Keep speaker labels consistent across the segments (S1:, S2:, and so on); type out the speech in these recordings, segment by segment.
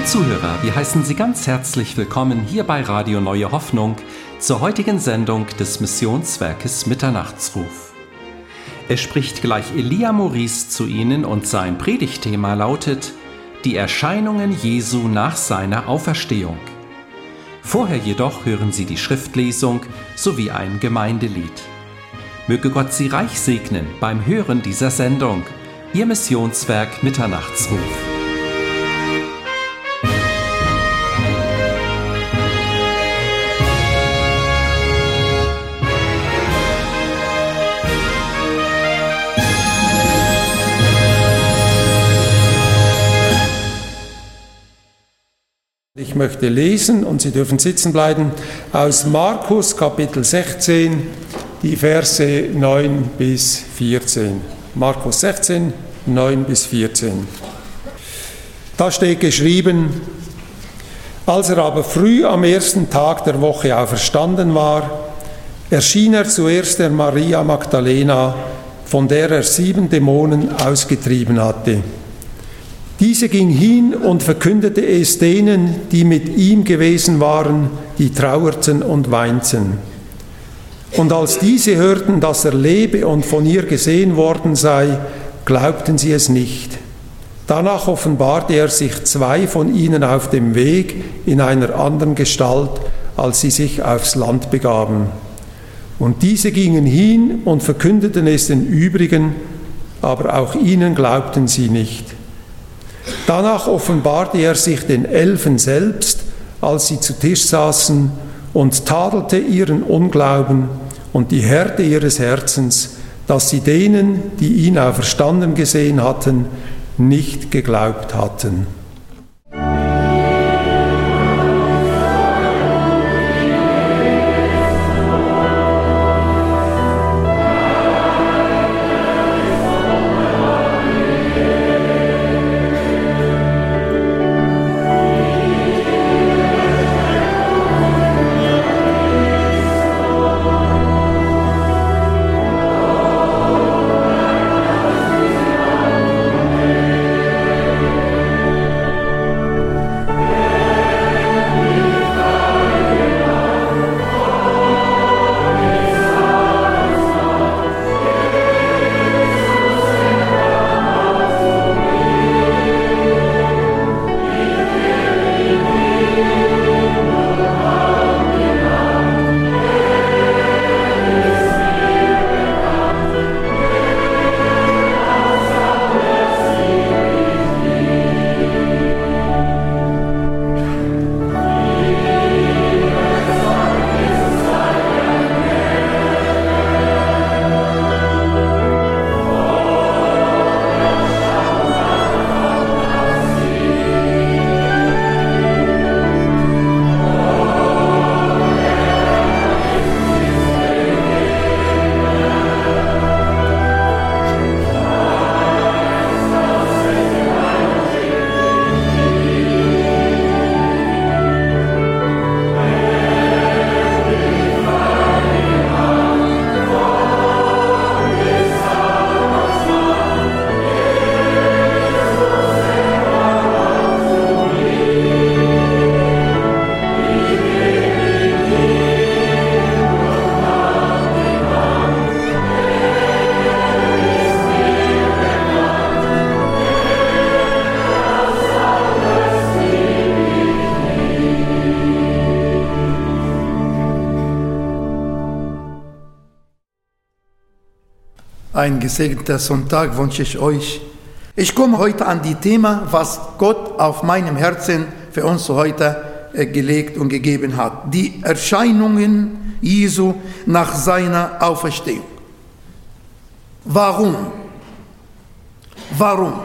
S1: Liebe Zuhörer, wir heißen Sie ganz herzlich willkommen hier bei Radio Neue Hoffnung zur heutigen Sendung des Missionswerkes Mitternachtsruf. Es spricht gleich Elia Maurice zu Ihnen und sein Predigtthema lautet: Die Erscheinungen Jesu nach seiner Auferstehung. Vorher jedoch hören Sie die Schriftlesung sowie ein Gemeindelied. Möge Gott Sie reich segnen beim Hören dieser Sendung. Ihr Missionswerk Mitternachtsruf.
S2: Ich möchte lesen, und Sie dürfen sitzen bleiben, aus Markus Kapitel 16, die Verse 9 bis 14. Markus 16, 9 bis 14. Da steht geschrieben: Als er aber früh am ersten Tag der Woche auferstanden war, erschien er zuerst der Maria Magdalena, von der er 7 Dämonen ausgetrieben hatte. Diese ging hin und verkündete es denen, die mit ihm gewesen waren, die trauerten und weinten. Und als diese hörten, dass er lebe und von ihr gesehen worden sei, glaubten sie es nicht. Danach offenbarte er sich 2 von ihnen auf dem Weg in einer anderen Gestalt, als sie sich aufs Land begaben. Und diese gingen hin und verkündeten es den übrigen, aber auch ihnen glaubten sie nicht. Danach offenbarte er sich den 11 selbst, als sie zu Tisch saßen, und tadelte ihren Unglauben und die Härte ihres Herzens, dass sie denen, die ihn auferstanden gesehen hatten, nicht geglaubt hatten.
S3: Ein gesegneter Sonntag wünsche ich euch. Ich komme heute an die Thema, was Gott auf meinem Herzen für uns heute gelegt und gegeben hat. Die Erscheinungen Jesu nach seiner Auferstehung. Warum? Warum?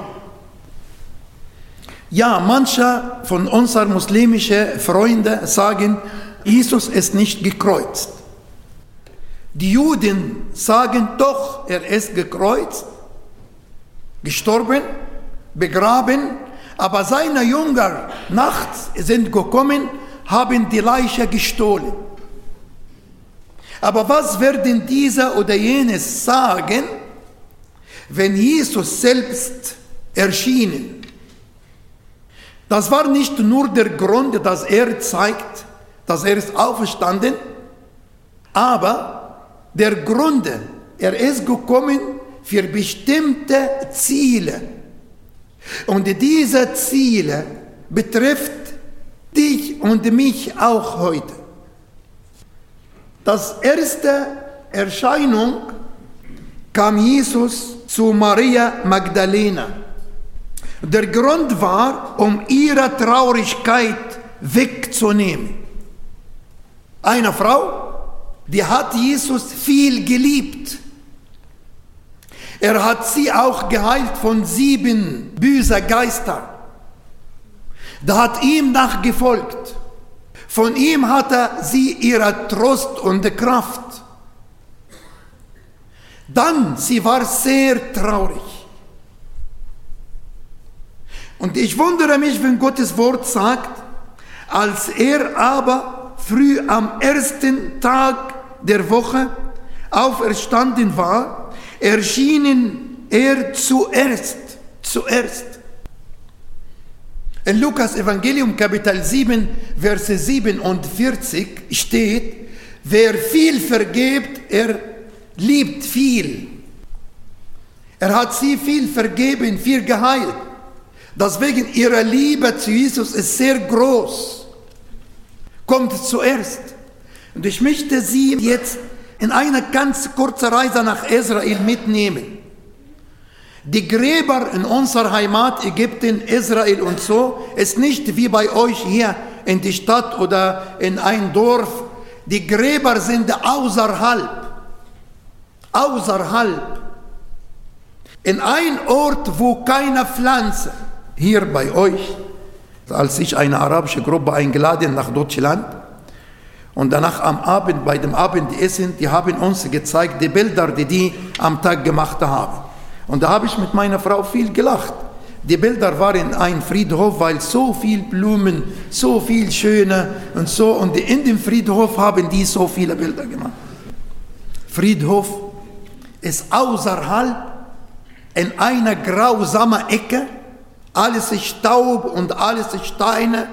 S3: Ja, manche von unseren muslimischen Freunden sagen, Jesus ist nicht gekreuzt. Die Juden sagen doch, er ist gekreuzt, gestorben, begraben, aber seine Jünger nachts sind gekommen, haben die Leiche gestohlen. Aber was werden diese oder jenes sagen, wenn Jesus selbst erschienen? Das war nicht nur der Grund, dass er zeigt, dass er ist auferstanden, aber der Grund, er ist gekommen für bestimmte Ziele. Und diese Ziele betrifft dich und mich auch heute. Das erste Erscheinung kam Jesus zu Maria Magdalena. Der Grund war, um ihre Traurigkeit wegzunehmen. Eine Frau, die hat Jesus viel geliebt. Er hat sie auch geheilt von 7 bösen Geistern. Da hat ihm nachgefolgt. Von ihm hatte sie ihre Trost und Kraft. Dann, sie war sehr traurig. Und ich wundere mich, wenn Gottes Wort sagt, als er aber früh am ersten Tag der Woche auferstanden war, erschienen er zuerst. In Lukas Evangelium Kapitel 7, Verse 47 steht, wer viel vergibt, er liebt viel. Er hat sie viel vergeben, viel geheilt. Deswegen ihre Liebe zu Jesus ist sehr groß. Kommt zuerst. Und ich möchte Sie jetzt in eine ganz kurze Reise nach Israel mitnehmen. Die Gräber in unserer Heimat, Ägypten, Israel und so, ist nicht wie bei euch hier in die Stadt oder in ein Dorf. Die Gräber sind außerhalb. In einem Ort, wo keine Pflanze. Hier bei euch, als ich eine arabische Gruppe eingeladen nach Deutschland und danach am Abend, bei dem Abendessen, die haben uns gezeigt, die Bilder, die am Tag gemacht haben. Und da habe ich mit meiner Frau viel gelacht. Die Bilder waren ein Friedhof, weil so viel Blumen, so viel Schöne und so. Und in dem Friedhof haben die so viele Bilder gemacht. Friedhof ist außerhalb in einer grausamen Ecke. Alles ist Staub und alles ist Steine.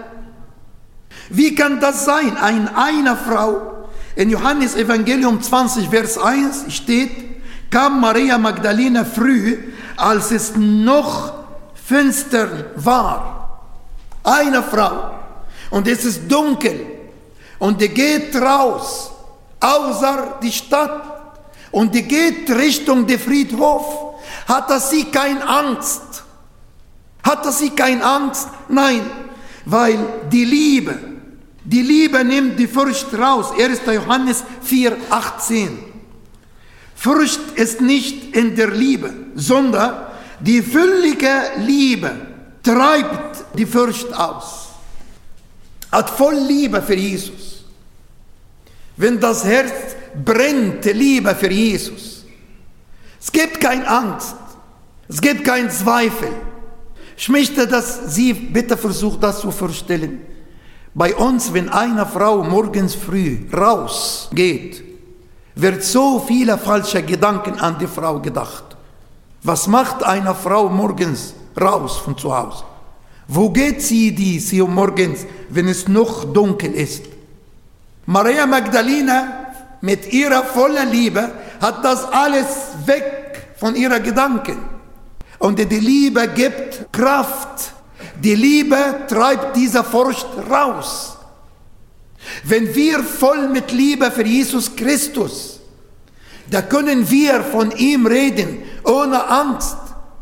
S3: Wie kann das sein? Eine Frau, in Johannes Evangelium 20, Vers 1 steht, kam Maria Magdalena früh, als es noch finster war. Eine Frau. Und es ist dunkel. Und die geht raus, außer die Stadt. Und die geht Richtung den Friedhof. Hatte sie keine Angst? Hatte sie keine Angst? Nein, weil die Liebe nimmt die Furcht raus. 1. Johannes 4, 18. Furcht ist nicht in der Liebe, sondern die völlige Liebe treibt die Furcht aus. Hat voll Liebe für Jesus. Wenn das Herz brennt, Liebe für Jesus. Es gibt keine Angst. Es gibt keinen Zweifel. Ich möchte, dass Sie bitte versuchen, das zu vorstellen. Bei uns, wenn eine Frau morgens früh rausgeht, wird so viele falsche Gedanken an die Frau gedacht. Was macht eine Frau morgens raus von zu Hause? Wo geht sie morgens, wenn es noch dunkel ist? Maria Magdalena mit ihrer vollen Liebe hat das alles weg von ihren Gedanken. Und die Liebe gibt Kraft. Die Liebe treibt diese Furcht raus. Wenn wir voll mit Liebe für Jesus Christus, da können wir von ihm reden, ohne Angst.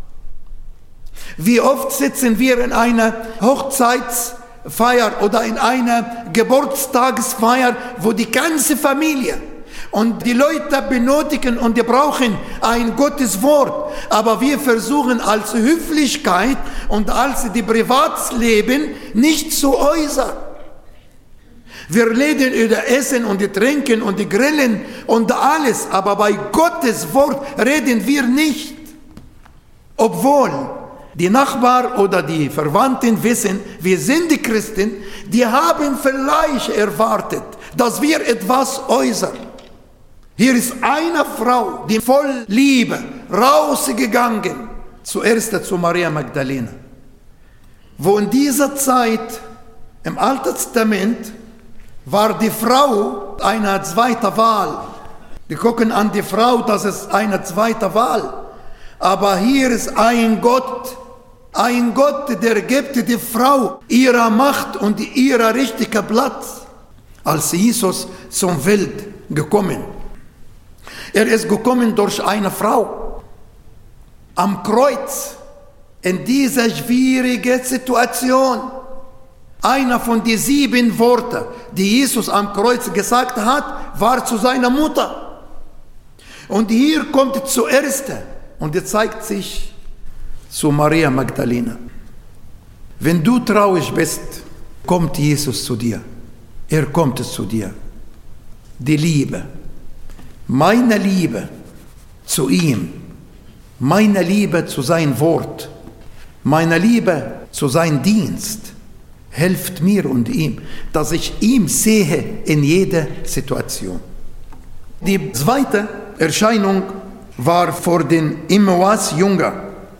S3: Wie oft sitzen wir in einer Hochzeitsfeier oder in einer Geburtstagsfeier, wo die ganze Familie und die Leute benötigen und die brauchen ein Gottes Wort. Aber wir versuchen als Höflichkeit und als die Privatsleben nicht zu äußern. Wir reden über Essen und die Trinken und die Grillen und alles. Aber bei Gottes Wort reden wir nicht. Obwohl die Nachbarn oder die Verwandten wissen, wir sind die Christen, die haben vielleicht erwartet, dass wir etwas äußern. Hier ist eine Frau, die voll Liebe rausgegangen, zuerst zu Maria Magdalena. wo in dieser Zeit im Alten Testament war die Frau eine zweite Wahl. Die gucken an die Frau, das ist eine zweite Wahl. Aber hier ist ein Gott, der gibt die Frau ihrer Macht und ihrer richtigen Platz, als Jesus zur Welt gekommen. Er ist gekommen durch eine Frau. Am Kreuz, in dieser schwierigen Situation, einer von den 7 Worten, die Jesus am Kreuz gesagt hat, war zu seiner Mutter. Und hier kommt zuerst und er zeigt sich zu Maria Magdalena. Wenn du traurig bist, kommt Jesus zu dir. Er kommt zu dir. Die Liebe, meine Liebe zu ihm, meine Liebe zu seinem Wort, meine Liebe zu seinem Dienst, hilft mir und ihm, dass ich ihn sehe in jeder Situation. Die zweite Erscheinung war vor den Emmaus-Jüngern.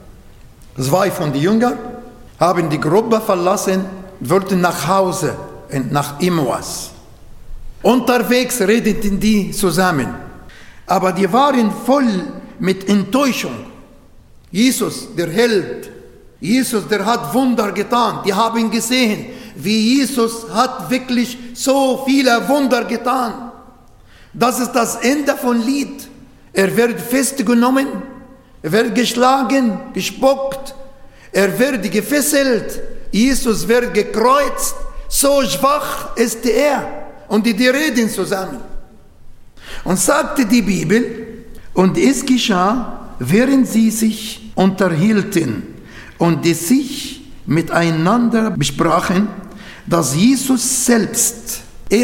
S3: 2 von den Jüngern haben die Gruppe verlassen, wollten nach Hause, nach Emmaus. Unterwegs redeten die zusammen, aber die waren voll mit Enttäuschung. Jesus, der Held, Jesus, der hat Wunder getan. Die haben gesehen, wie Jesus hat wirklich so viele Wunder getan. Das ist das Ende von Lied. Er wird festgenommen, er wird geschlagen, gespuckt, er wird gefesselt, Jesus wird gekreuzt. So schwach ist er. Und die reden zusammen. Und sagte die Bibel, und es geschah, während sie sich unterhielten und die sich miteinander besprachen, dass Jesus selbst,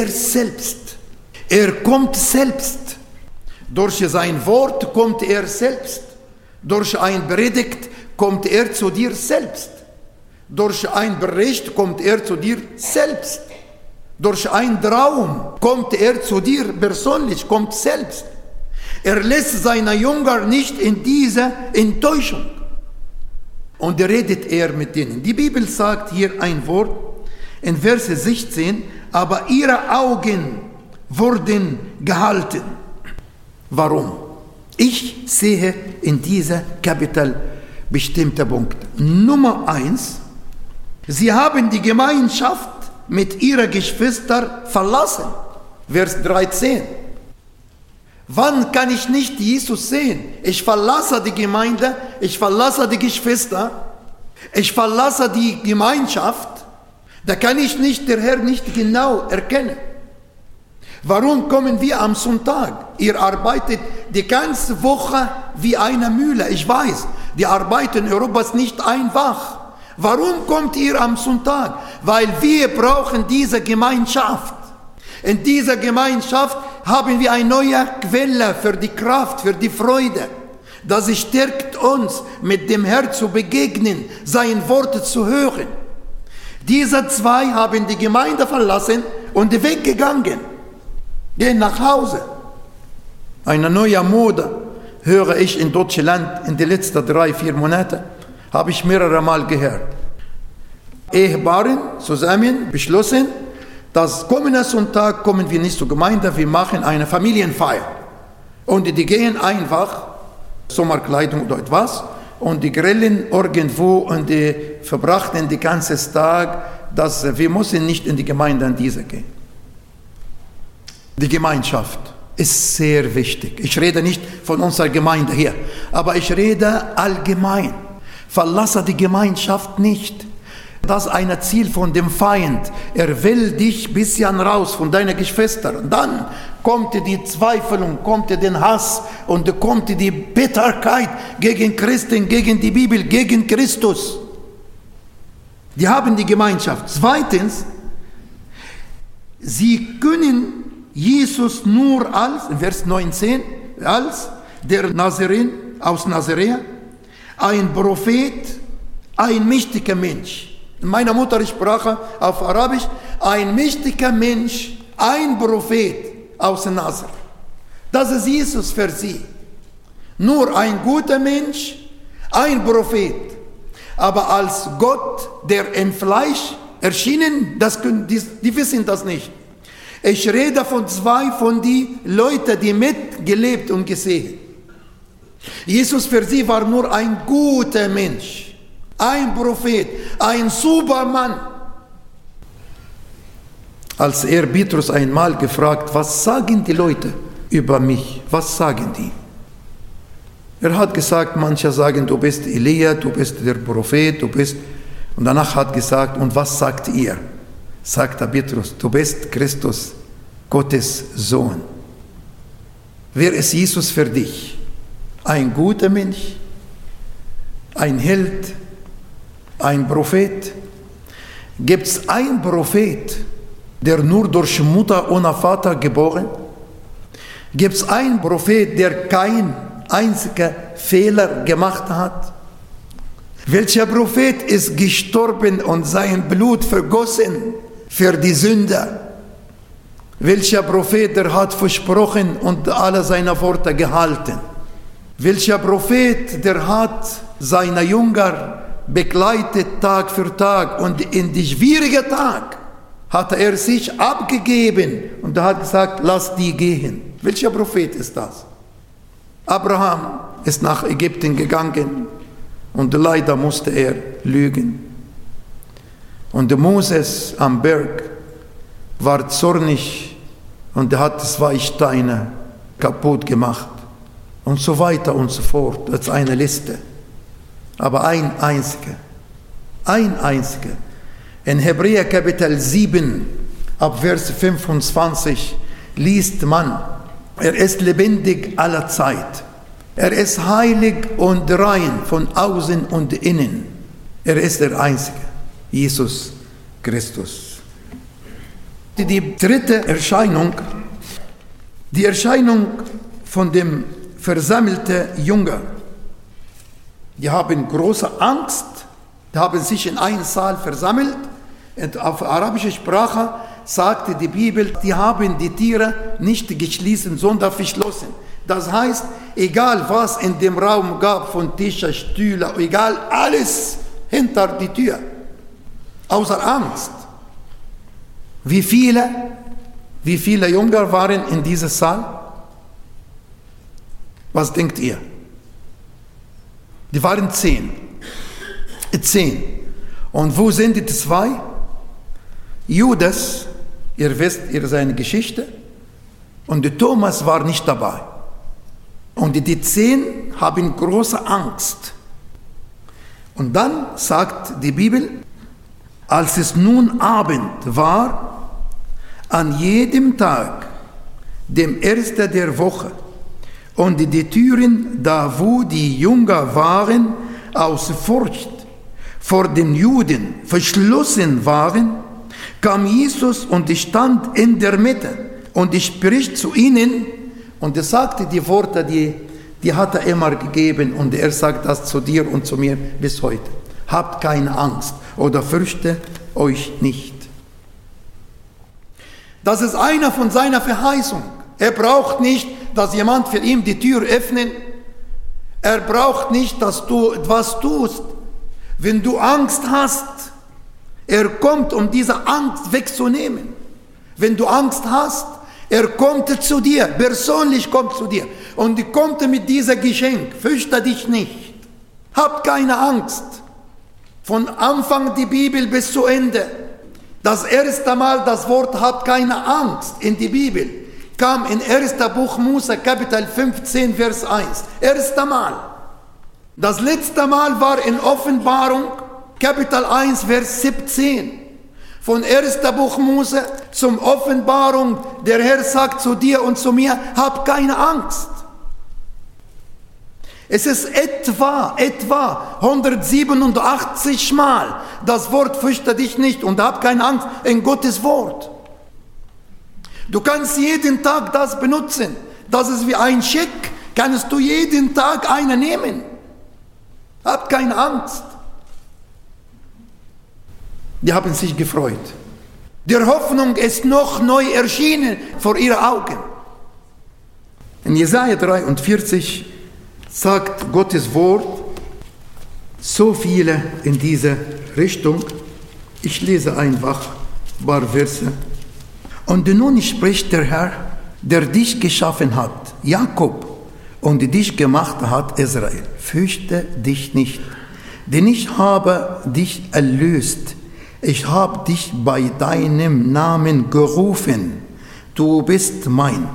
S3: er kommt selbst. Durch sein Wort kommt er selbst. Durch ein Predigt kommt er zu dir selbst. Durch ein Bericht kommt er zu dir selbst. Durch einen Traum kommt er zu dir persönlich, kommt selbst. Er lässt seine Jünger nicht in diese Enttäuschung. Und redet er mit denen. Die Bibel sagt hier ein Wort in Verse 16, aber ihre Augen wurden gehalten. Warum? Ich sehe in dieser Kapitel bestimmte Punkte. Nummer 1, sie haben die Gemeinschaft mit ihren Geschwistern verlassen. Vers 13. Wann kann ich nicht Jesus sehen? Ich verlasse die Gemeinde, ich verlasse die Geschwister, ich verlasse die Gemeinschaft. Da kann ich nicht den Herrn nicht genau erkennen. Warum kommen wir am Sonntag? Ihr arbeitet die ganze Woche wie eine Mühle. Ich weiß, die Arbeit in Europa ist nicht einfach. Warum kommt ihr am Sonntag? Weil wir brauchen diese Gemeinschaft. In dieser Gemeinschaft haben wir eine neue Quelle für die Kraft, für die Freude. Das stärkt uns, mit dem Herrn zu begegnen, sein Wort zu hören. Diese 2 haben die Gemeinde verlassen und weggegangen. Gehen nach Hause. Eine neue Mode höre ich in Deutschland in den letzten 3-4 Monaten. Habe ich mehrere Mal gehört. Ehepaare zusammen beschlossen, dass kommenden Sonntag kommen wir nicht zur Gemeinde, wir machen eine Familienfeier. Und die gehen einfach, Sommerkleidung oder etwas, und die grillen irgendwo und die verbrachten den ganzen Tag, dass wir müssen nicht in die Gemeinde an diese gehen. Die Gemeinschaft ist sehr wichtig. Ich rede nicht von unserer Gemeinde hier, aber ich rede allgemein. Verlasse die Gemeinschaft nicht. Das ist ein Ziel von dem Feind. Er will dich ein bisschen raus von deinen Geschwistern. Dann kommt die Zweifelung, kommt der Hass und kommt die Bitterkeit gegen Christen, gegen die Bibel, gegen Christus. Die haben die Gemeinschaft. Zweitens, sie können Jesus nur als, Vers 19, als der Nazaren aus Nazareth, ein Prophet, ein mächtiger Mensch. In meiner Muttersprache auf Arabisch, ein mächtiger Mensch, ein Prophet aus Nazareth. Das ist Jesus für sie. Nur ein guter Mensch, ein Prophet. Aber als Gott, der im Fleisch erschienen, die wissen das nicht. Ich rede von zwei von den Leuten, die mitgelebt und gesehen. Jesus für sie war nur ein guter Mensch, ein Prophet, ein Supermann. Als Petrus einmal gefragt, was sagen die Leute über mich? Was sagen die? Er hat gesagt, manche sagen, du bist Elia, du bist der Prophet, du bist... Und danach hat gesagt, und was sagt ihr? Sagt Petrus, du bist Christus, Gottes Sohn. Wer ist Jesus für dich? Ein guter Mensch? Ein Held? Ein Prophet? Gibt es einen Prophet, der nur durch Mutter ohne Vater geboren? Gibt es einen Prophet, der keinen einzigen Fehler gemacht hat? Welcher Prophet ist gestorben und sein Blut vergossen für die Sünder? Welcher Prophet, der hat versprochen und alle seine Worte gehalten? Welcher Prophet, der hat seine Jünger begleitet Tag für Tag und in die schwierigen Tag hat er sich abgegeben und er hat gesagt, lass die gehen. Welcher Prophet ist das? Abraham ist nach Ägypten gegangen und leider musste er lügen. Und Moses am Berg war zornig und er hat 2 Steine kaputt gemacht und so weiter und so fort. Das ist eine Liste. Aber ein einziger. In Hebräer Kapitel 7, ab Vers 25, liest man, er ist lebendig aller Zeit. Er ist heilig und rein von außen und innen. Er ist der Einzige, Jesus Christus. Die dritte Erscheinung, die Erscheinung von dem versammelten Jünger. Die haben große Angst, die haben sich in einen Saal versammelt. Und auf arabischer Sprache sagte die Bibel, die haben die Tiere nicht geschlossen, sondern verschlossen. Das heißt, egal was in dem Raum gab, von Tischen, Stühle, egal, alles hinter die Tür. Außer Angst. Wie viele Jünger waren in diesem Saal? Was denkt ihr? Die waren 10. 10. Und wo sind die 2? Judas, ihr wisst seine Geschichte, und Thomas war nicht dabei. Und die 10 haben große Angst. Und dann sagt die Bibel, als es nun Abend war, an jedem Tag, dem ersten der Woche, und die Türen, da wo die Jünger waren, aus Furcht vor den Juden verschlossen waren, kam Jesus und stand in der Mitte und spricht zu ihnen und er sagte die Worte, die hat er immer gegeben und er sagt das zu dir und zu mir bis heute. Habt keine Angst oder fürchte euch nicht. Das ist einer von seiner Verheißung. Er braucht nicht, dass jemand für ihn die Tür öffnet. Er braucht nicht, dass du etwas tust. Wenn du Angst hast, er kommt, um diese Angst wegzunehmen. Wenn du Angst hast, er kommt zu dir, persönlich kommt zu dir. Und er kommt mit diesem Geschenk. Fürchte dich nicht. Hab keine Angst. Von Anfang die Bibel bis zu Ende. Das erste Mal das Wort habt keine Angst in die Bibel kam in 1. Buch Mose, Kapitel 15, Vers 1. Erste Mal. Das letzte Mal war in Offenbarung, Kapitel 1, Vers 17. Von 1. Buch Mose zum Offenbarung, der Herr sagt zu dir und zu mir, hab keine Angst. Es ist etwa 187 Mal das Wort fürchte dich nicht und hab keine Angst in Gottes Wort. Du kannst jeden Tag das benutzen. Das ist wie ein Scheck. Kannst du jeden Tag einen nehmen. Hab keine Angst. Die haben sich gefreut. Die Hoffnung ist noch neu erschienen vor ihren Augen. In Jesaja 43 sagt Gottes Wort, So viele in diese Richtung. Ich lese einfach ein paar Verse. Und nun spricht der Herr, der dich geschaffen hat, Jakob, und dich gemacht hat, Israel. Fürchte dich nicht, denn ich habe dich erlöst. Ich habe dich bei deinem Namen gerufen. Du bist mein.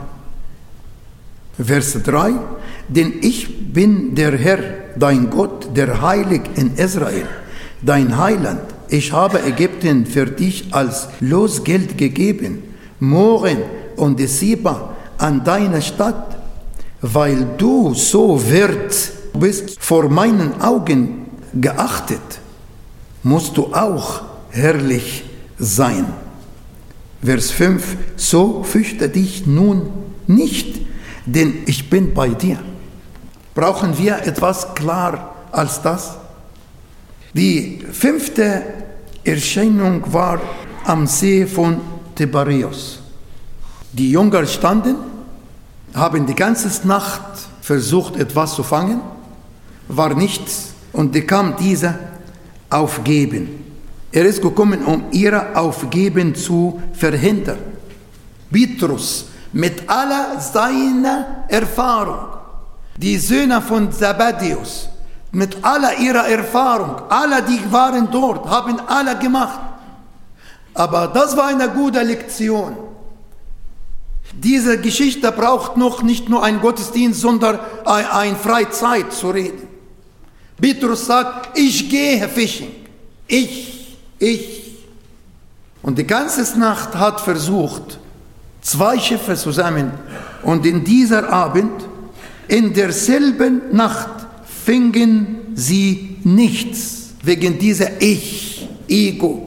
S3: Vers 3. Denn ich bin der Herr, dein Gott, der Heilig in Israel, dein Heiland. Ich habe Ägypten für dich als Losgeld gegeben, Moren und Seba an deiner Stadt, weil du so wert bist, vor meinen Augen geachtet, musst du auch herrlich sein. Vers 5, so fürchte dich nun nicht, denn ich bin bei dir. Brauchen wir etwas klar als das? Die 5. Erscheinung war am See von Tiberias. Die Jünger standen, haben die ganze Nacht versucht, etwas zu fangen, war nichts, und kam dieser Aufgeben. Er ist gekommen, um ihr Aufgeben zu verhindern. Petrus, mit aller seiner Erfahrung, die Söhne von Zebedäus, mit aller ihrer Erfahrung, alle, die waren dort, haben alle gemacht. Aber das war eine gute Lektion. Diese Geschichte braucht noch nicht nur einen Gottesdienst, sondern eine Freizeit zu reden. Petrus sagt, ich gehe fischen. Ich. Und die ganze Nacht hat versucht, 2 Schiffe zusammen. Und in dieser Abend, in derselben Nacht, fingen sie nichts. Wegen dieser Ego.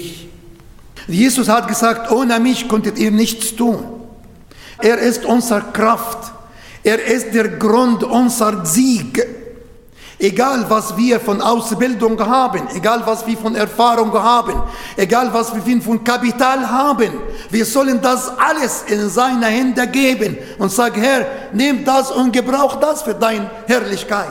S3: Jesus hat gesagt, ohne mich konntet ihr nichts tun. Er ist unsere Kraft. Er ist der Grund unserer Sieg. Egal, was wir von Ausbildung haben, egal, was wir von Erfahrung haben, egal, was wir von Kapital haben, wir sollen das alles in seine Hände geben und sagen, Herr, nimm das und gebrauch das für deine Herrlichkeit.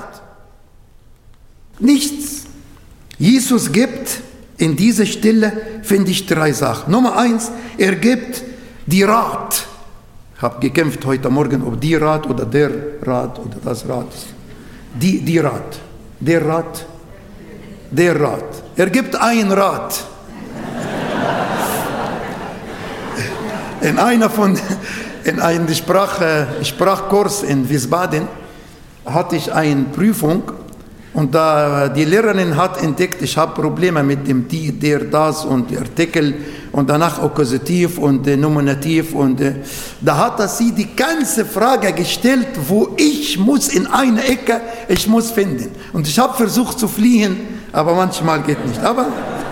S3: Nichts. Jesus gibt in dieser Stelle, finde ich, 3 Sachen. Nummer 1, er gibt die Rat. Ich habe gekämpft heute Morgen, ob die Rat oder der Rat oder das Rat ist. Die Rat. Der Rat. Er gibt einen Rat. In einem Sprachkurs in Wiesbaden hatte ich eine Prüfung. Und da die Lehrerin hat entdeckt, ich habe Probleme mit dem die, der, das und der Artikel und danach Akkusativ und Nominativ. Und da hat sie die ganze Frage gestellt, wo ich muss in eine Ecke, ich muss finden. Und ich habe versucht zu fliehen, aber manchmal geht nicht. Aber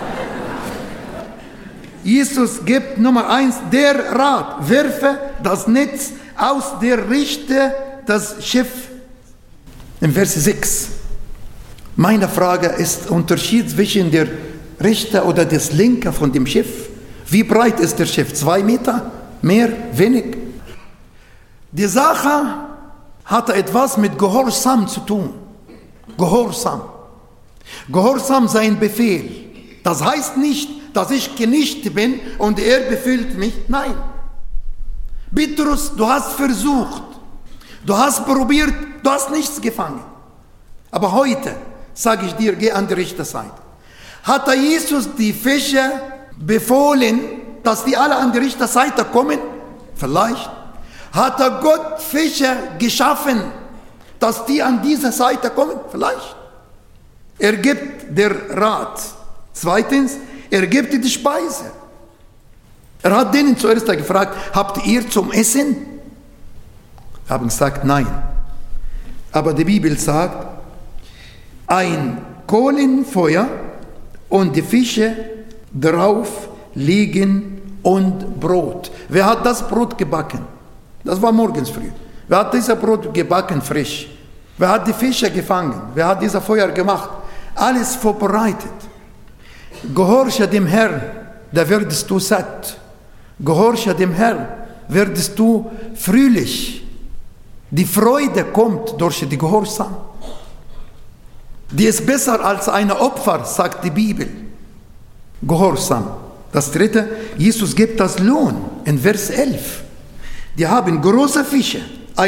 S3: Jesus gibt Nummer 1, der Rat, werfe das Netz aus, der richte das Schiff. Im Vers 6. Meine Frage ist der Unterschied zwischen der rechten oder des linken von dem Schiff. Wie breit ist das Schiff? 2 Meter? Mehr? Wenig? Die Sache hatte etwas mit Gehorsam zu tun. Gehorsam. Gehorsam sein Befehl. Das heißt nicht, dass ich Knecht bin und er befiehlt mich. Nein. Petrus, du hast versucht. Du hast probiert, du hast nichts gefangen. Aber heute sage ich dir, geh an die rechte Seite. Hat Jesus die Fische befohlen, dass die alle an die rechte Seite kommen? Vielleicht. Hat Gott Fische geschaffen, dass die an diese Seite kommen? Vielleicht. Er gibt der Rat. Zweitens, er gibt die Speise. Er hat denen zuerst gefragt, habt ihr zum Essen? Haben gesagt, nein. Aber die Bibel sagt, ein Kohlenfeuer und die Fische drauf liegen und Brot. Wer hat das Brot gebacken? Das war morgens früh. Wer hat dieses Brot gebacken, frisch? Wer hat die Fische gefangen? Wer hat dieses Feuer gemacht? Alles vorbereitet. Gehorche dem Herrn, da werdest du satt. Gehorche dem Herrn, werdest du fröhlich. Die Freude kommt durch die Gehorsam. Die ist besser als ein Opfer, sagt die Bibel. Gehorsam. Das dritte, Jesus gibt das Lohn in Vers 11. Die haben große Fische,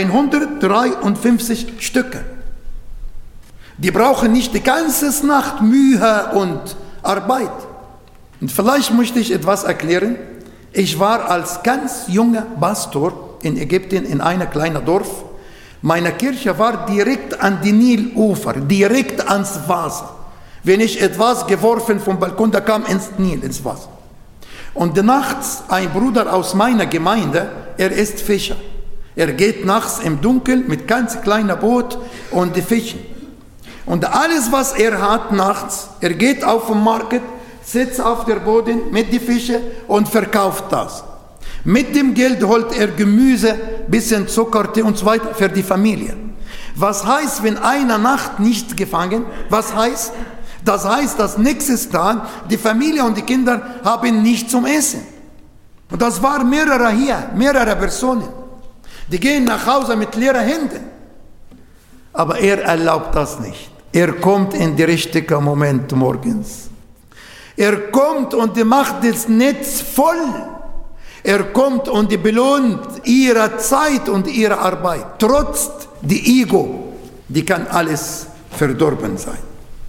S3: 153 Stücke. Die brauchen nicht die ganze Nacht Mühe und Arbeit. Und vielleicht möchte ich etwas erklären. Ich war als ganz junger Pastor in Ägypten in einem kleinen Dorf. Meine Kirche war direkt an die Nilufer, direkt ans Wasser. Wenn ich etwas geworfen vom Balkon, da kam ins Nil, ins Wasser. Und nachts ein Bruder aus meiner Gemeinde, er ist Fischer. Er geht nachts im Dunkeln mit ganz kleinem Boot und die Fischen. Und alles, was er hat nachts, er geht auf den Markt, sitzt auf der Boden mit den Fischen und verkauft das. Mit dem Geld holt er Gemüse, bisschen Zucker und so weiter für die Familie. Was heißt, wenn eine Nacht nicht gefangen? Was heißt? Das heißt, dass nächstes Tag die Familie und die Kinder haben nichts zum Essen. Und das waren mehrere hier, mehrere Personen. Die gehen nach Hause mit leeren Händen. Aber er erlaubt das nicht. Er kommt in den richtigen Moment morgens. Er kommt und macht das Netz voll. Er kommt und belohnt ihre Zeit und ihre Arbeit. Trotz die Ego, die kann alles verdorben sein.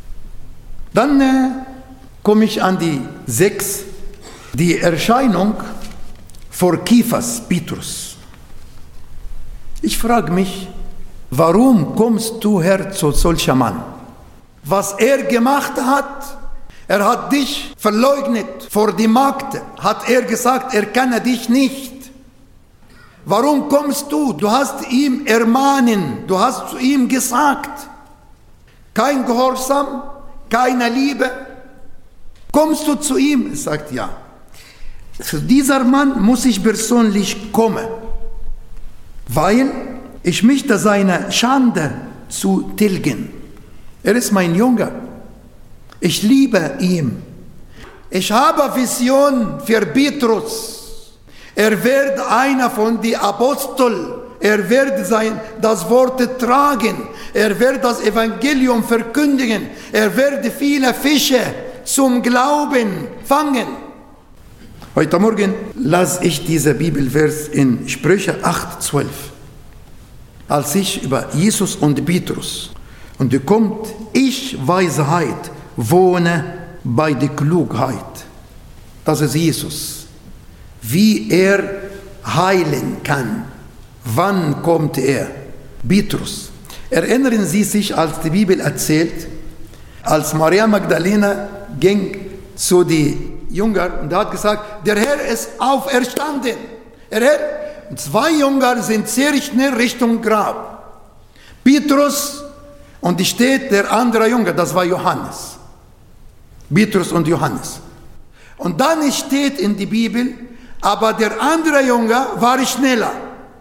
S3: Dann komme ich an die 6, die Erscheinung vor Kephas, Petrus. Ich frage mich, warum kommst du her zu solchem Mann? Was er gemacht hat, er hat dich verleugnet vor die Magd, hat er gesagt, er kenne dich nicht. Warum kommst du? Du hast ihm ermahnen, du hast zu ihm gesagt, kein Gehorsam, keine Liebe. Kommst du zu ihm? Er sagt ja. Zu dieser Mann muss ich persönlich kommen, weil ich möchte seine Schande zu tilgen. Er ist mein Junge. Ich liebe ihn. Ich habe Vision für Petrus. Er wird einer von den Aposteln. Er wird das Wort tragen. Er wird das Evangelium verkündigen. Er wird viele Fische zum Glauben fangen. Heute Morgen las ich diesen Bibelvers in Sprüche 8,12. Als ich über Jesus und Petrus und da kommt, ich Weisheit wohne bei der Klugheit. Das ist Jesus. Wie er heilen kann. Wann kommt er? Petrus. Erinnern Sie sich, als die Bibel erzählt, als Maria Magdalena ging zu den Jüngern und hat gesagt, der Herr ist auferstanden. Und 2 Jünger sind sehr schnell Richtung Grab. Petrus und steht der andere Jünger, das war Johannes. Petrus und Johannes. Und dann steht in der Bibel, aber der andere Jünger war schneller.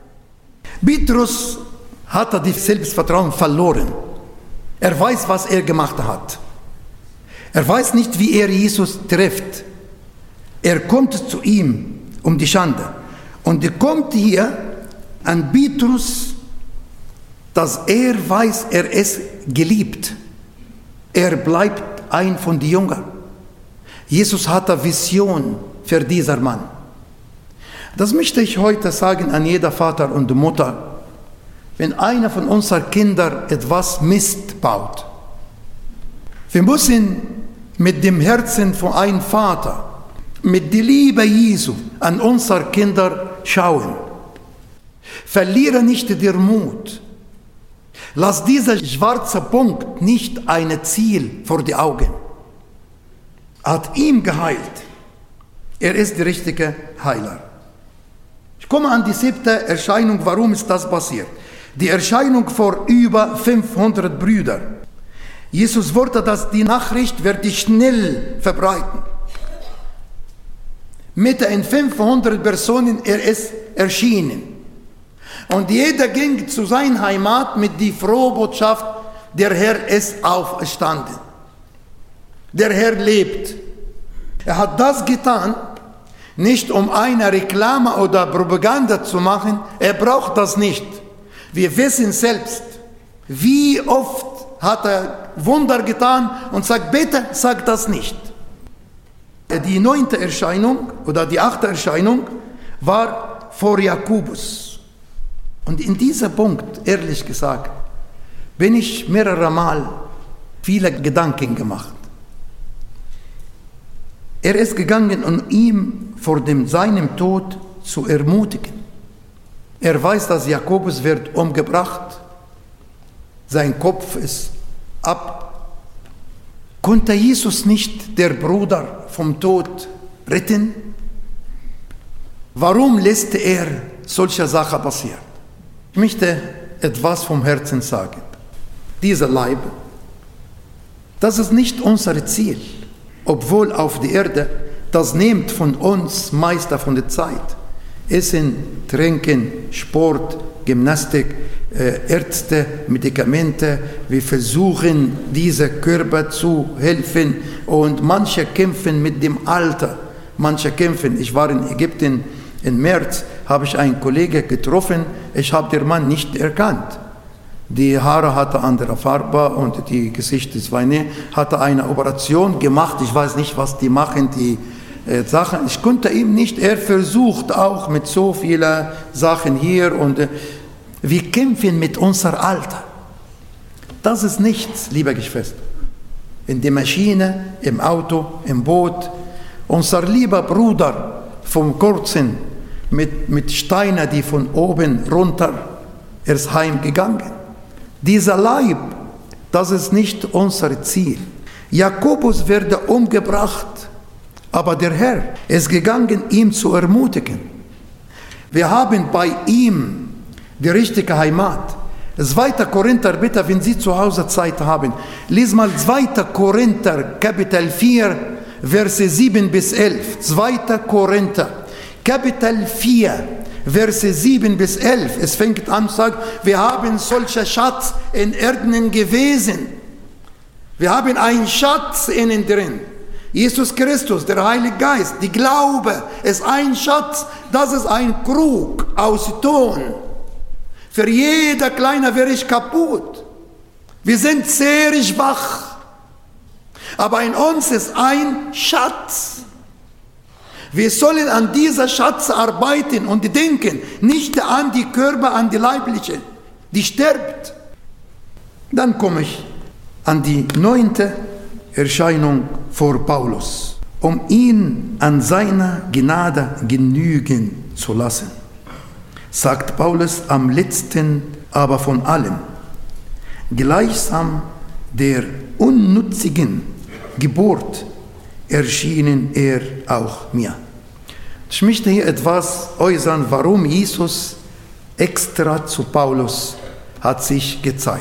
S3: Petrus hatte das Selbstvertrauen verloren. Er weiß, was er gemacht hat. Er weiß nicht, wie er Jesus trifft. Er kommt zu ihm um die Schande. Und er kommt hier an Petrus, dass er weiß, er ist geliebt. Er bleibt ein von den Jüngern. Jesus hatte Vision für diesen Mann. Das möchte ich heute sagen an jeder Vater und Mutter. Wenn einer von unseren Kindern etwas Mist baut, wir müssen mit dem Herzen von einem Vater, mit der Liebe Jesu an unsere Kinder schauen. Verliere nicht den Mut. Lass dieser schwarze Punkt nicht ein Ziel vor die Augen. Hat ihm geheilt. Er ist der richtige Heiler. Ich komme an die 7. Erscheinung. Warum ist das passiert? Die Erscheinung vor über 500 Brüdern. Jesus wollte, dass die Nachricht wird schnell verbreiten. Mit den 500 Personen er ist erschienen. Und jeder ging zu seiner Heimat mit der frohen Botschaft, der Herr ist auferstanden. Der Herr lebt. Er hat das getan, nicht um eine Reklame oder Propaganda zu machen. Er braucht das nicht. Wir wissen selbst, wie oft hat er Wunder getan und sagt, bitte sag das nicht. Die 9. Erscheinung oder die 8. Erscheinung war vor Jakobus. Und in diesem Punkt, ehrlich gesagt, bin ich mehrere Mal viele Gedanken gemacht. Er ist gegangen, um ihn vor seinem Tod zu ermutigen. Er weiß, dass Jakobus wird umgebracht. Sein Kopf ist ab. Konnte Jesus nicht der Bruder vom Tod retten? Warum lässt er solche Sachen passieren? Ich möchte etwas vom Herzen sagen. Dieser Leib, das ist nicht unser Ziel. Obwohl auf der Erde, das nimmt von uns meiste von der Zeit. Essen, Trinken, Sport, Gymnastik, Ärzte, Medikamente. Wir versuchen, diese Körper zu helfen. Und manche kämpfen mit dem Alter. Manche kämpfen. Ich war in Ägypten im März, habe ich einen Kollegen getroffen. Ich habe den Mann nicht erkannt. Die Haare hatte andere Farbe und die Gesichtsweine hatte eine Operation gemacht. Ich weiß nicht, was die machen, die Sachen. Ich konnte ihm nicht. Er versucht auch mit so vielen Sachen hier und wir kämpfen mit unserem Alter. Das ist nichts, lieber Geschwister. In der Maschine, im Auto, im Boot. Unser lieber Bruder vom Kurzen mit Steinen, die von oben runter, er ist heimgegangen. Dieser Leib, das ist nicht unser Ziel. Jakobus wurde umgebracht, aber der Herr ist gegangen, ihn zu ermutigen. Wir haben bei ihm die richtige Heimat. 2. Korinther, bitte, wenn Sie zu Hause Zeit haben, lies mal 2. Korinther, Kapitel 4, Verse 7 bis 11. 2. Korinther, Kapitel 4, Verse 7 bis 11. Es fängt an zu sagen, wir haben solcher Schatz in Erden gewesen. Wir haben einen Schatz innen drin. Jesus Christus, der Heilige Geist, die Glaube ist ein Schatz. Das ist ein Krug aus Ton. Für jeder Kleine wäre ich kaputt. Wir sind sehr schwach. Aber in uns ist ein Schatz. Wir sollen an dieser Schatz arbeiten und denken, nicht an die Körper, an die leibliche, die stirbt. Dann komme ich an die 9. Erscheinung vor Paulus, um ihn an seiner Gnade genügen zu lassen. Sagt Paulus am letzten aber von allem, gleichsam der unnützigen Geburt erschienen er auch mir. Ich möchte hier etwas äußern, warum Jesus extra zu Paulus hat sich gezeigt.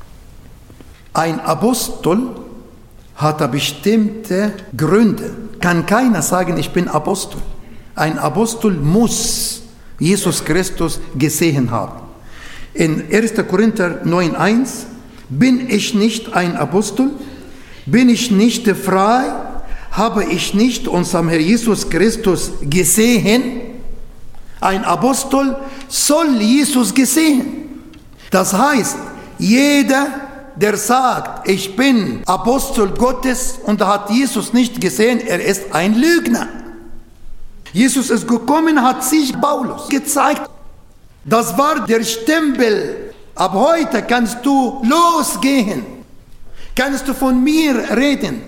S3: Ein Apostel hat bestimmte Gründe. Kann keiner sagen, ich bin Apostel. Ein Apostel muss Jesus Christus gesehen haben. In 1. Korinther 9,1 bin ich nicht ein Apostel, bin ich nicht frei, habe ich nicht unseren Herr Jesus Christus gesehen? Ein Apostel soll Jesus gesehen. Das heißt, jeder, der sagt, ich bin Apostel Gottes und hat Jesus nicht gesehen, er ist ein Lügner. Jesus ist gekommen, hat sich Paulus gezeigt. Das war der Stempel. Ab heute kannst du losgehen. Kannst du von mir reden.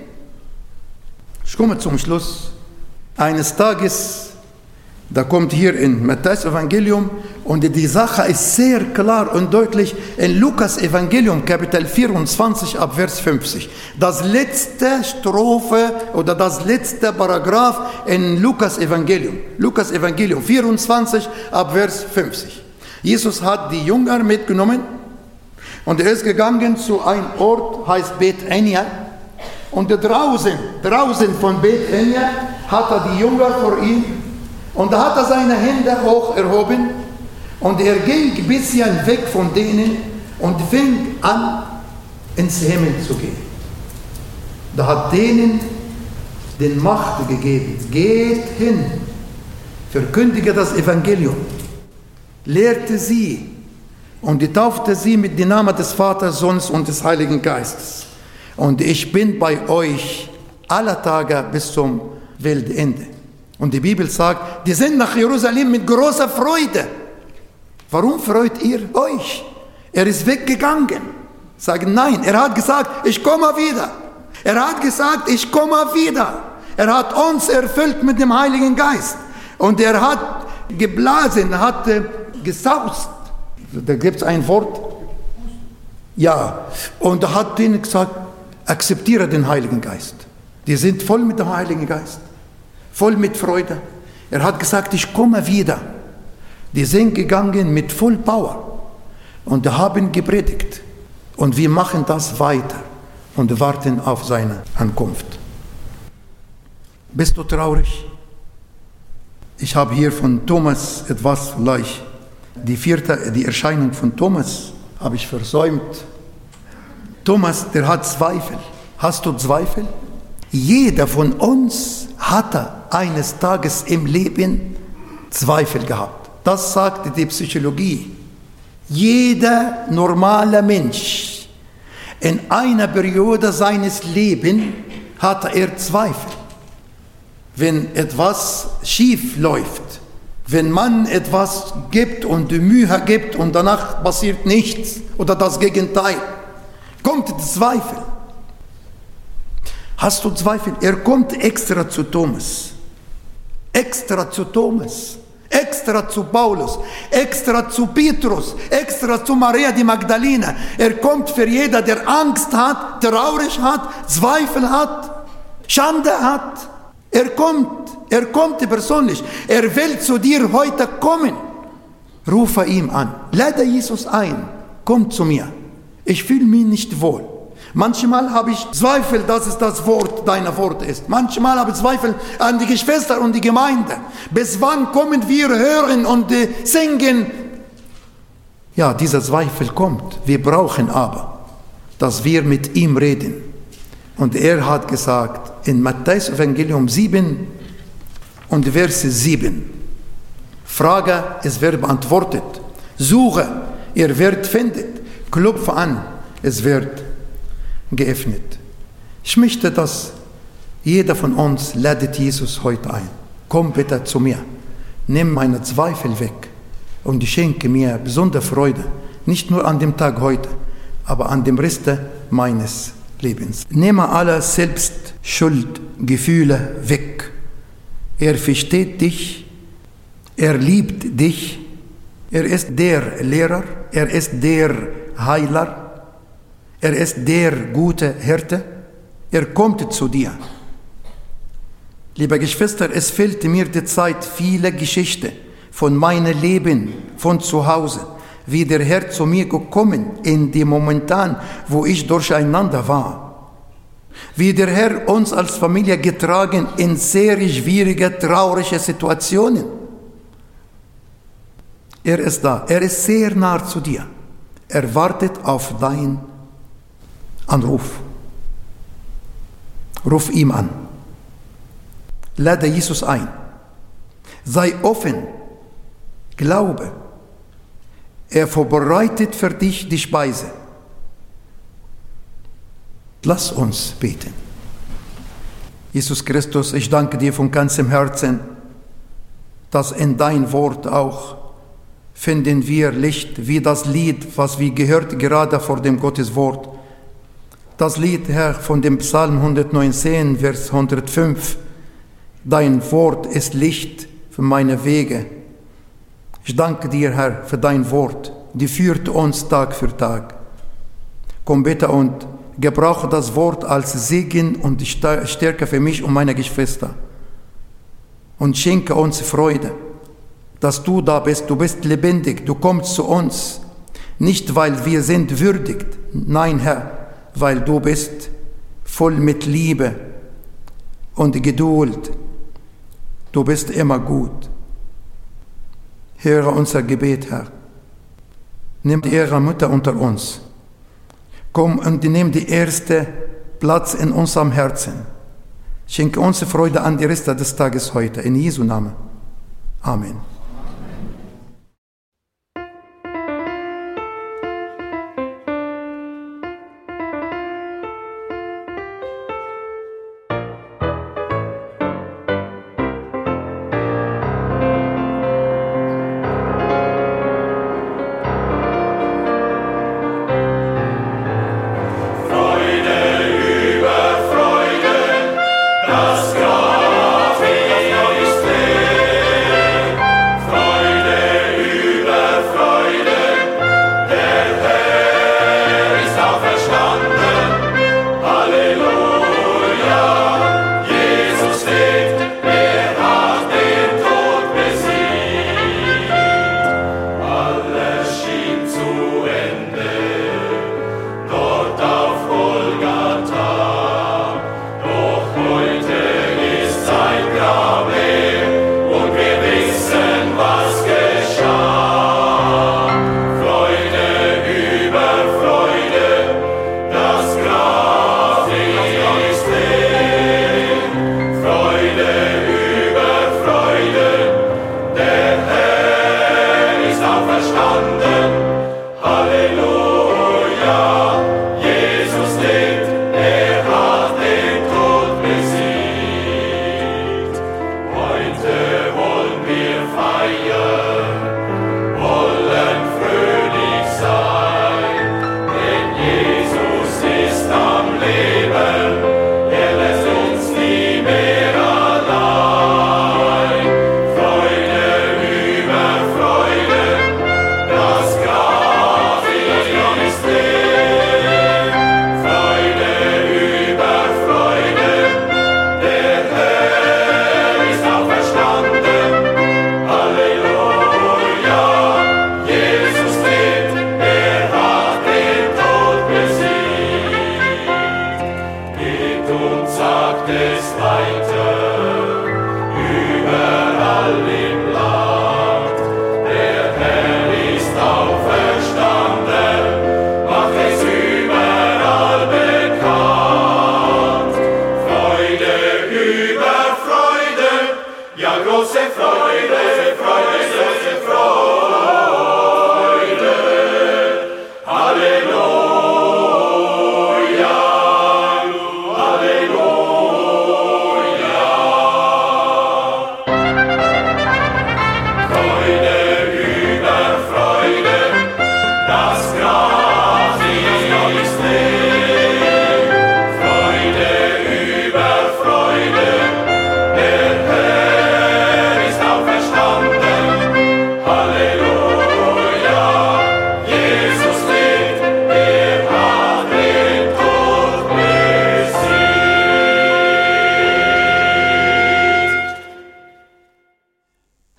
S3: Ich komme zum Schluss. Eines Tages, da kommt hier in Matthäus Evangelium und die Sache ist sehr klar und deutlich in Lukas Evangelium, Kapitel 24, ab Vers 50. Das letzte Strophe oder das letzte Paragraph in Lukas Evangelium. Lukas Evangelium 24, ab Vers 50. Jesus hat die Jünger mitgenommen und er ist gegangen zu einem Ort, heißt Bethania. Und draußen von Bethania hat er die Jünger vor ihm und da hat er seine Hände hoch erhoben und er ging ein bisschen weg von denen und fing an, ins Himmel zu gehen. Da hat denen den Macht gegeben. Geht hin, verkündige das Evangelium, lehrte sie, Und ich taufte sie mit dem Namen des Vaters, Sohnes und des Heiligen Geistes. Und ich bin bei euch aller Tage bis zum Weltende. Und die Bibel sagt, die sind nach Jerusalem mit großer Freude. Warum freut ihr euch? Er ist weggegangen. Sagen nein, er hat gesagt, ich komme wieder. Er hat gesagt, ich komme wieder. Er hat uns erfüllt mit dem Heiligen Geist. Und er hat geblasen, hat gesaust. Da gibt es ein Wort. Ja, und er hat ihnen gesagt, akzeptiere den Heiligen Geist. Die sind voll mit dem Heiligen Geist. Voll mit Freude. Er hat gesagt, ich komme wieder. Die sind gegangen mit Full Power und haben gepredigt. Und wir machen das weiter und warten auf seine Ankunft. Bist du traurig? Ich habe hier von Thomas etwas vielleicht. Die Erscheinung von Thomas habe ich versäumt. Thomas, der hat Zweifel. Hast du Zweifel? Jeder von uns hatte eines Tages im Leben Zweifel gehabt. Das sagt die Psychologie. Jeder normale Mensch in einer Periode seines Lebens hatte er Zweifel. Wenn etwas schief läuft, wenn man etwas gibt und Mühe gibt und danach passiert nichts oder das Gegenteil, kommt Zweifel. Hast du Zweifel? Er kommt extra zu Thomas, extra zu Thomas, extra zu Paulus, extra zu Petrus, extra zu Maria die Magdalena. Er kommt für jeder, der Angst hat, traurig hat, Zweifel hat, Schande hat. Er kommt persönlich. Er will zu dir heute kommen. Rufe ihn an. Lade Jesus ein. Komm zu mir. Ich fühle mich nicht wohl. Manchmal habe ich Zweifel, dass es das Wort, dein Wort ist. Manchmal habe ich Zweifel an die Geschwister und die Gemeinde. Bis wann kommen wir hören und singen? Ja, dieser Zweifel kommt. Wir brauchen aber, dass wir mit ihm reden. Und er hat gesagt, in Matthäus Evangelium 7 und Verse 7, Frage, es wird beantwortet. Suche, ihr werdet finden. Klopfe an, es wird geöffnet. Ich möchte, dass jeder von uns ladet Jesus heute ein. Komm bitte zu mir. Nimm meine Zweifel weg und schenke mir besondere Freude. Nicht nur an dem Tag heute, aber an dem Rest meines Lebens. Nehme alle Selbstschuldgefühle weg. Er versteht dich. Er liebt dich. Er ist der Lehrer. Er ist der Heiler. Er ist der gute Hirte. Er kommt zu dir. Liebe Geschwister, es fehlt mir die Zeit, viele Geschichten von meinem Leben, von zu Hause, wie der Herr zu mir gekommen in die Momentan, wo ich durcheinander war. Wie der Herr uns als Familie getragen in sehr schwierige, traurige Situationen. Er ist da. Er ist sehr nah zu dir. Er wartet auf deinen Anruf. Ruf ihm an. Lade Jesus ein. Sei offen. Glaube. Er vorbereitet für dich die Speise. Lass uns beten. Jesus Christus, ich danke dir von ganzem Herzen, dass in dein Wort auch finden wir Licht, wie das Lied, was wir gehört gerade vor dem Gotteswort. Das Lied, Herr, von dem Psalm 119, Vers 105. Dein Wort ist Licht für meine Wege. Ich danke dir, Herr, für dein Wort. Die führt uns Tag für Tag. Komm bitte und gebrauche das Wort als Segen und Stärke für mich und meine Geschwister. Und schenke uns Freude, dass du da bist. Du bist lebendig. Du kommst zu uns. Nicht, weil wir sind würdig. Nein, Herr, weil du bist voll mit Liebe und Geduld. Du bist immer gut. Höre unser Gebet, Herr. Nimm ihre Mutter unter uns. Komm und nimm die erste Platz in unserem Herzen. Schenke uns Freude an die Reste des Tages heute. In Jesu Namen. Amen.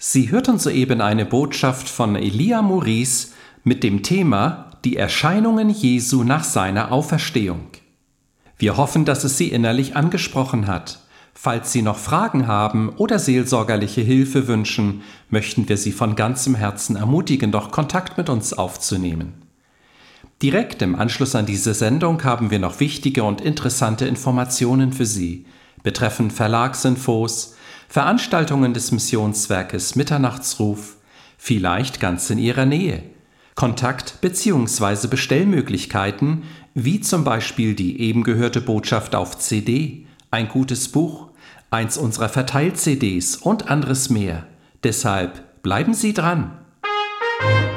S1: Sie hörten soeben eine Botschaft von Elia Maurice mit dem Thema Die Erscheinungen Jesu nach seiner Auferstehung. Wir hoffen, dass es Sie innerlich angesprochen hat. Falls Sie noch Fragen haben oder seelsorgerliche Hilfe wünschen, möchten wir Sie von ganzem Herzen ermutigen, doch Kontakt mit uns aufzunehmen. Direkt im Anschluss an diese Sendung haben wir noch wichtige und interessante Informationen für Sie, betreffend Verlagsinfos, Veranstaltungen des Missionswerkes Mitternachtsruf, vielleicht ganz in Ihrer Nähe, Kontakt- bzw. Bestellmöglichkeiten, wie zum Beispiel die eben gehörte Botschaft auf CD, ein gutes Buch, eins unserer Verteilt-CDs und anderes mehr. Deshalb bleiben Sie dran!